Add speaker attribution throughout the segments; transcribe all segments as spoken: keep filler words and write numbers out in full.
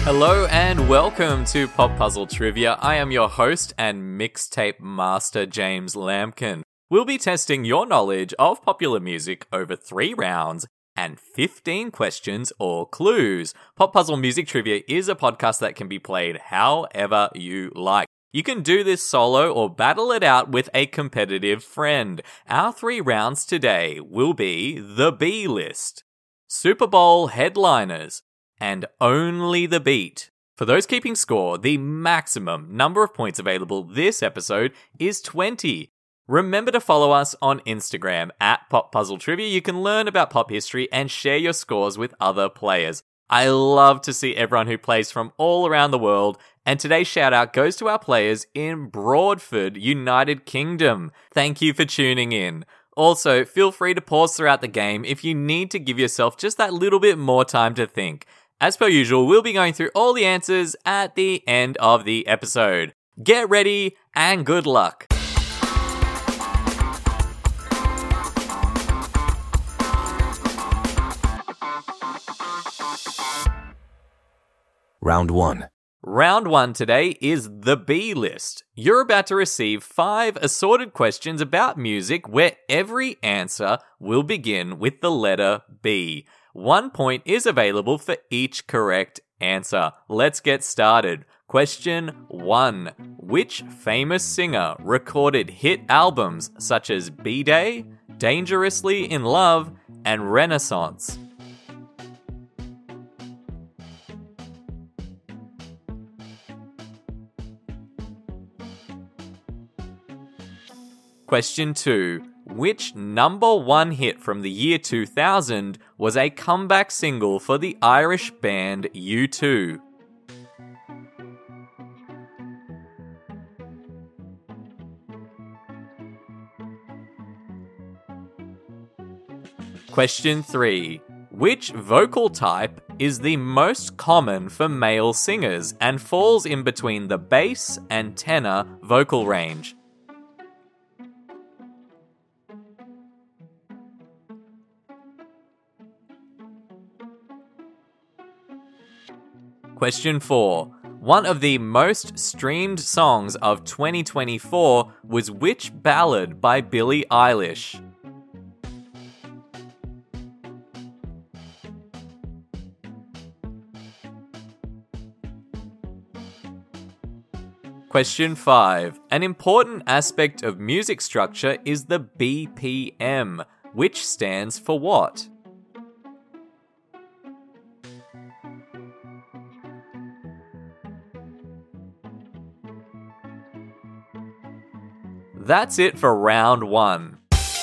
Speaker 1: Hello and welcome to Pop Puzzle Trivia. I am your host and mixtape master, James Lampkin. We'll be testing your knowledge of popular music over three rounds and fifteen questions or clues. Pop Puzzle Music Trivia is a podcast that can be played however you like. You can do this solo or battle it out with a competitive friend. Our three rounds today will be the B list, Super Bowl headliners, and only the beat. For those keeping score, the maximum number of points available this episode is twenty. Remember to follow us on Instagram at Pop Puzzle Trivia. You can learn about pop history and share your scores with other players. I love to see everyone who plays from all around the world, and today's shout out goes to our players in Broadford, United Kingdom. Thank you for tuning in. Also, feel free to pause throughout the game if you need to give yourself just that little bit more time to think. As per usual, we'll be going through all the answers at the end of the episode. Get ready and good luck.
Speaker 2: Round one.
Speaker 1: Round one today is the B list. You're about to receive five assorted questions about music where every answer will begin with the letter B. One point is available for each correct answer. Let's get started. Question one. Which famous singer recorded hit albums such as B-Day, Dangerously in Love, and Renaissance? Question two. Which number one hit from the year two thousand was a comeback single for the Irish band U two? Question three. Which vocal type is the most common for male singers and falls in between the bass and tenor vocal range? Question four. One of the most streamed songs of twenty twenty-four was which ballad by Billie Eilish? Question five. An important aspect of music structure is the B P M, which stands for what? That's it for round one.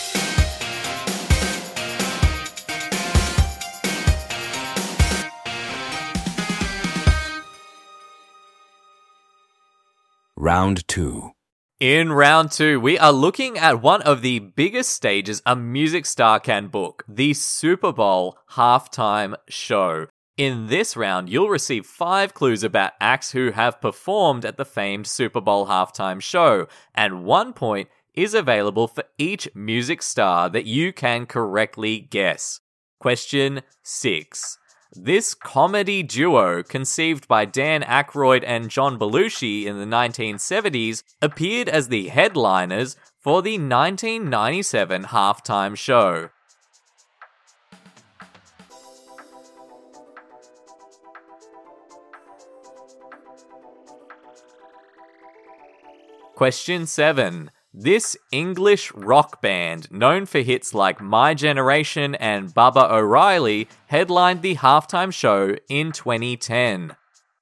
Speaker 2: Round two.
Speaker 1: In round two, we are looking at one of the biggest stages a music star can book, the Super Bowl halftime show. In this round, you'll receive five clues about acts who have performed at the famed Super Bowl halftime show, and one point is available for each music star that you can correctly guess. Question six. This comedy duo, conceived by Dan Aykroyd and John Belushi in the nineteen seventies, appeared as the headliners for the nineteen ninety-seven halftime show. Question seven. This English rock band, known for hits like My Generation and Baba O'Reilly, headlined the halftime show in twenty ten.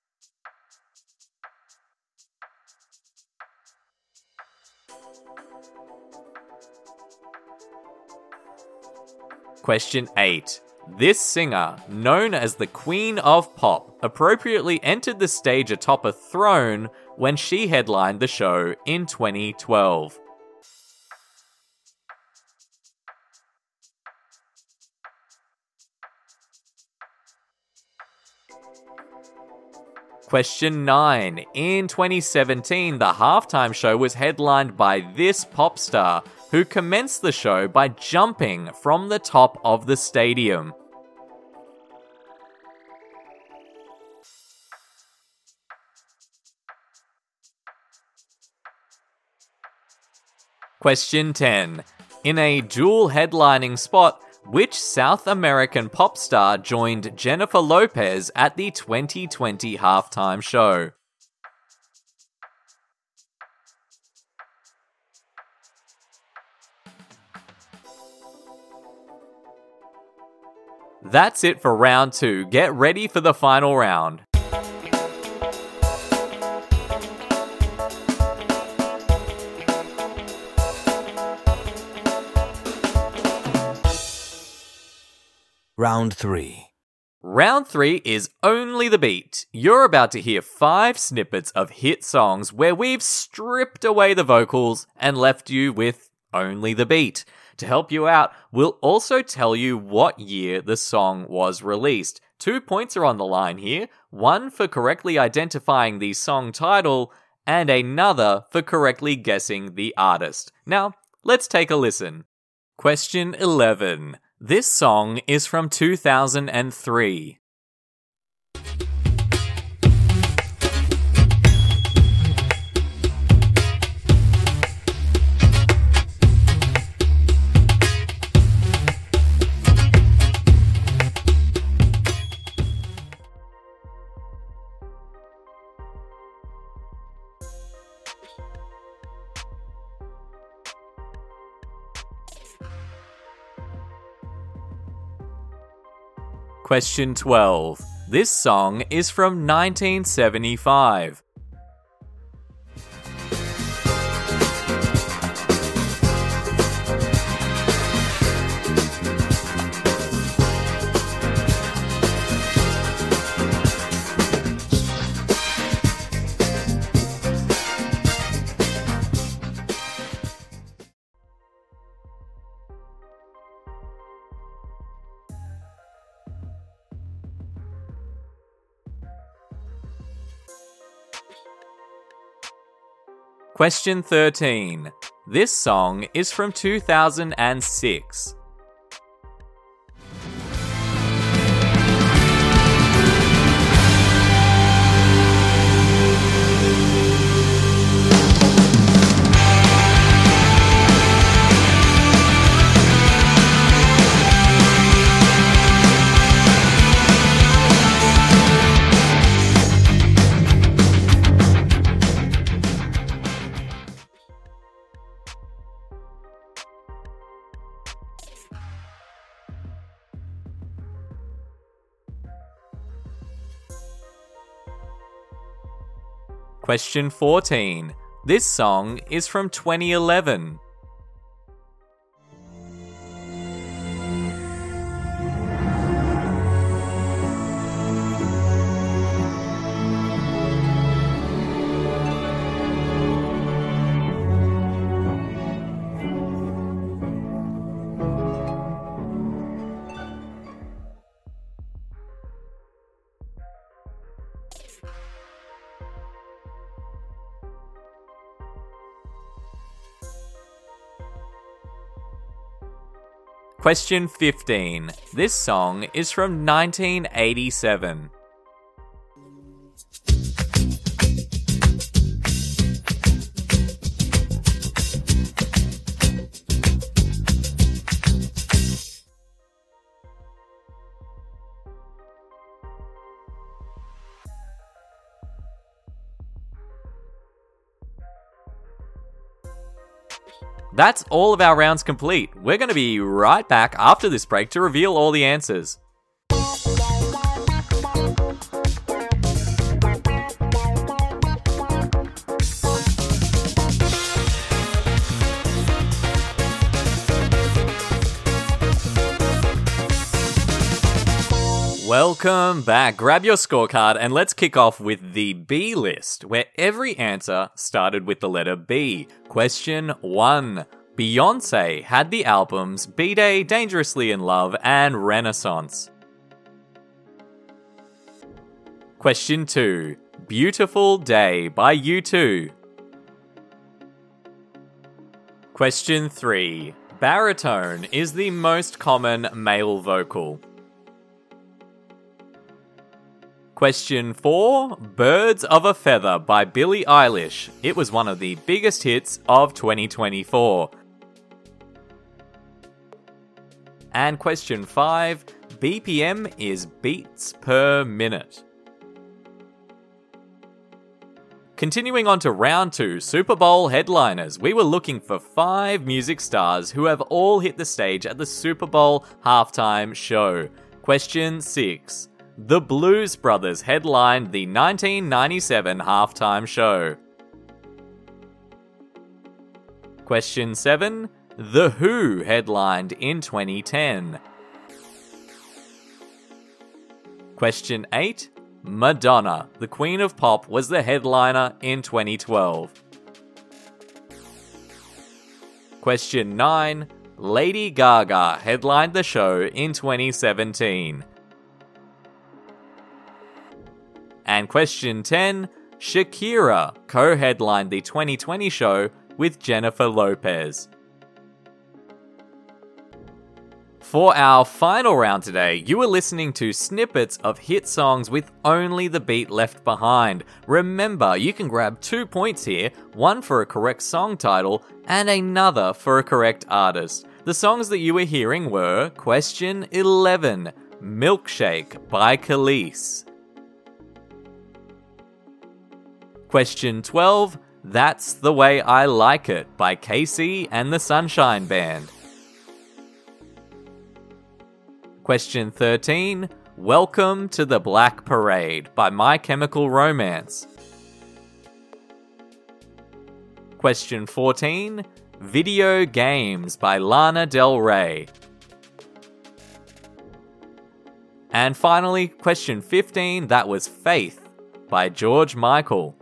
Speaker 1: Question eight. This singer, known as the Queen of Pop, appropriately entered the stage atop a throne when she headlined the show in twenty twelve. Question nine. In twenty seventeen, the halftime show was headlined by this pop star, who commenced the show by jumping from the top of the stadium. Question ten. In a dual headlining spot, which South American pop star joined Jennifer Lopez at the twenty twenty halftime show? That's it for round two. Get ready for the final round.
Speaker 2: Round three.
Speaker 1: Round three is Only the Beat. You're about to hear five snippets of hit songs where we've stripped away the vocals and left you with only the beat. To help you out, we'll also tell you what year the song was released. Two points are on the line here, one for correctly identifying the song title and another for correctly guessing the artist. Now, let's take a listen. Question eleven. This song is from two thousand three. Question twelve. This song is from nineteen seventy-five. Question thirteen. This song is from two thousand six. Question fourteen. This song is from twenty eleven. Question fifteen. This song is from nineteen eighty-seven. That's all of our rounds complete. We're going to be right back after this break to reveal all the answers. Welcome back. Grab your scorecard and let's kick off with the B list, where every answer started with the letter B. Question one. Beyonce had the albums B-Day, Dangerously in Love, and Renaissance. Question two. Beautiful Day by U two. Question three. Baritone is the most common male vocal. Question four. Birds of a Feather by Billie Eilish. It was one of the biggest hits of twenty twenty-four. And question five, B P M is beats per minute. Continuing on to round two, Super Bowl headliners, we were looking for five music stars who have all hit the stage at the Super Bowl halftime show. Question six, the Blues Brothers headlined the nineteen ninety-seven halftime show. Question seven, The Who headlined in twenty ten. Question eight, Madonna, the Queen of Pop, was the headliner in twenty twelve. Question nine, Lady Gaga headlined the show in twenty seventeen. And question ten, Shakira co-headlined the twenty twenty show with Jennifer Lopez. For our final round today, you are listening to snippets of hit songs with only the beat left behind. Remember, you can grab two points here, one for a correct song title and another for a correct artist. The songs that you were hearing were question eleven, Milkshake by Khalees. Question twelve, That's the Way I Like It by Casey and the Sunshine Band. Question thirteen, Welcome to the Black Parade by My Chemical Romance. Question fourteen, Video Games by Lana Del Rey. And finally, question fifteen, that was Faith by George Michael.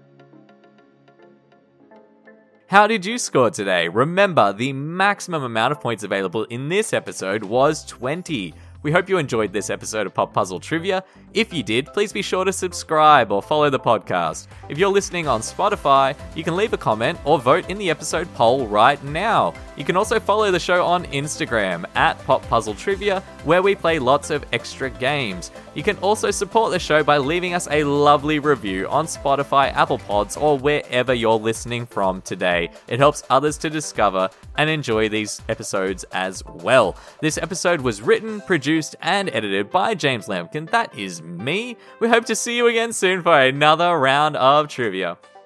Speaker 1: How did you score today? Remember, the maximum amount of points available in this episode was twenty. We hope you enjoyed this episode of Pop Puzzle Trivia. If you did, please be sure to subscribe or follow the podcast. If you're listening on Spotify, you can leave a comment or vote in the episode poll right now. You can also follow the show on Instagram at Pop Puzzle Trivia, where we play lots of extra games. You can also support the show by leaving us a lovely review on Spotify, Apple Pods, or wherever you're listening from today. It helps others to discover and enjoy these episodes as well. This episode was written, produced, and edited by James Lampkin. That is me. We hope to see you again soon for another round of trivia.